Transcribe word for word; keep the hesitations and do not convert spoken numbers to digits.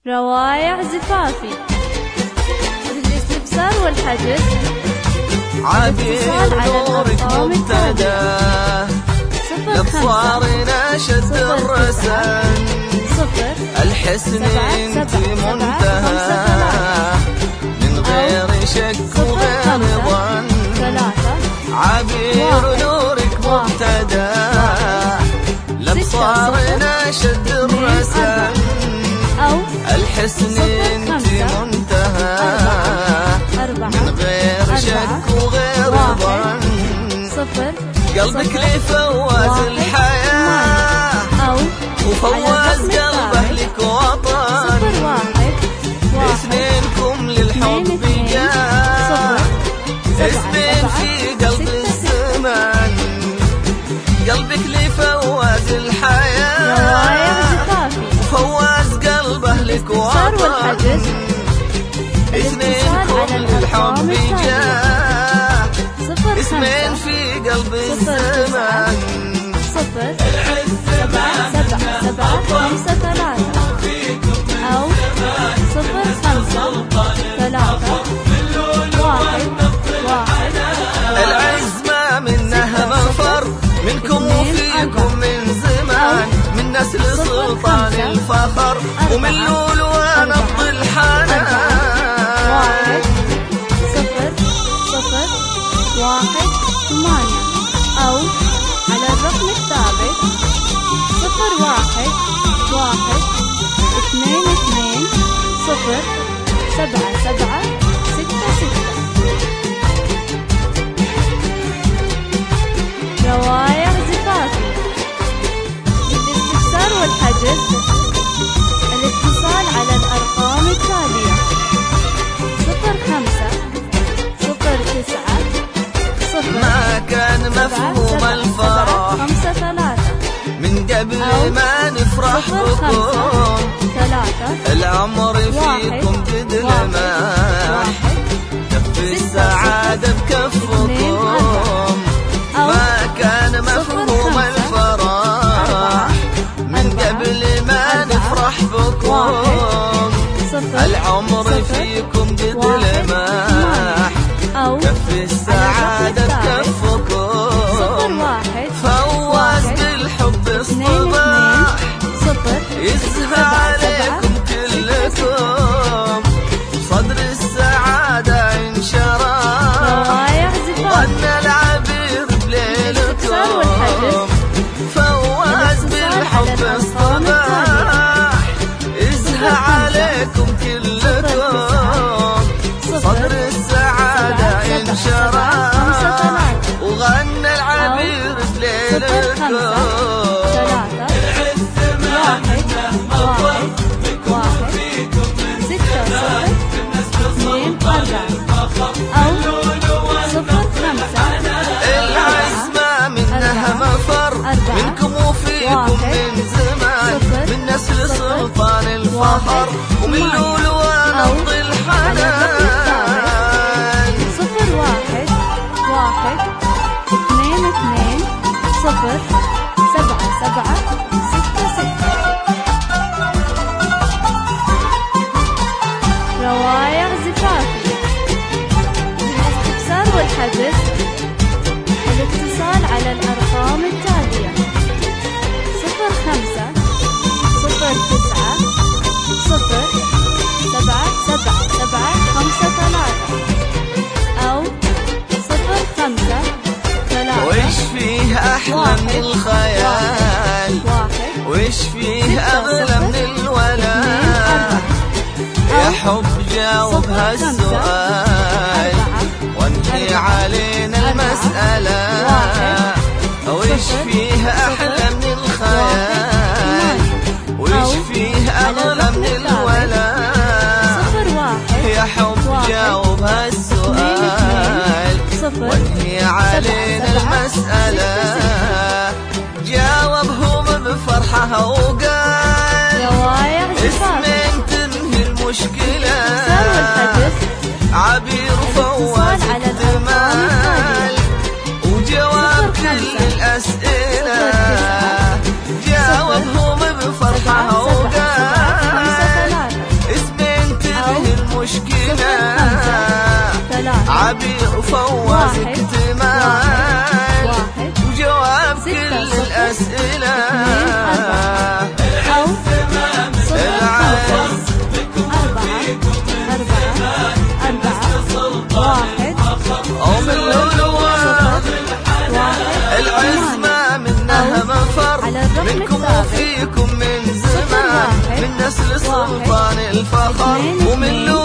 روايع زفافي للاستفسار والحجز عبير نورك مبتدى لابصارنا شد الرسن الحسن انت منتهى من غير شك وغير ظن. عبير نورك مبتدى لابصارنا شد الرسن الحسن انت منتهى من غير شك وغير ظن. قلبك لي فواز الحياة وفواز قلبه لك وطن. اثنينكم للحب جاء اثنين في قلب الزمان. قلبك لي فواز الحياة وفواز قلبه لك وطن. اثنينكم للحب جاء اثنين في قلب الزمان. صفر سبعة سبعة سبعة خمسة ثلاثة أو صفر خمسة ثلاثة واحد واحد. العز ما منها مفر منكم وفيكم من زمان، من نسل سلطان الفخر ومن لولو ونبض الحنان. صفر صفر واحد ثمانية أو على الرقم الثابت صفر واحد واحد اثنين اثنين صفر سبعة سبعة ستة ستة. روايع زفافي للاستفسار والحجز الاتصال على الأرقام التالية صفر خمسة صفر تسعة صفر ما كان مفهوم الفرح خمسة ثلاثة من قبل ما نفرح بكم. العمر فيكم قد لماح كف السعادة بكفكم. ما كان مفهوم الفرح من قبل ما نفرح بكم. العمر فيكم قد لماح كف السعادة بكفكم. فواز بالحب الصباح يزهى عليكم كلكم. صدر السعادة انشرح وغنى العبير بليلكم. فواز بالحب الصباح يزهى عليكم كلكم. صدر السعادة انشرح وغنى العبير بليلكم. العزمة منها مفر منكم وفيكم من زمان، من نسل سلطان الفخر ومن لولو ونبض الحنان. صفر واحد واحد اثنين اثنين صفر سبعة سبعة ستة ستة. روايع زفافي للاستفسار والحجز الاتصال على الأرقام التالية صفر خمسة صفر تسعة صفر سبعة سبعة سبعة خمسة ثلاثة أو صفر خمسة ثلاثة. وش فيه أحلى من الخيال وش فيه أغلى من الولاء. يا حب جاوب هالسؤال وانهي علينا المسألة. وش فيه أحلى من الخيال وش فيه أغلى من الولاء. يا حب جاوب هالسؤال وانهي علينا المسألة. جاوبهم بفرحة وقال اسمين تنهي المشكلة. عبير فواز الجمال وجواب كل الأسئلة. جاوبهم بفرحة وقال مفوز اكتمال وجواب كل الأسئلة أو صفر أربعة أربعة واحد أو من الألوان العزمة منها مفر منكم وفيكم من زمان من نسل سلطان الفخر ومن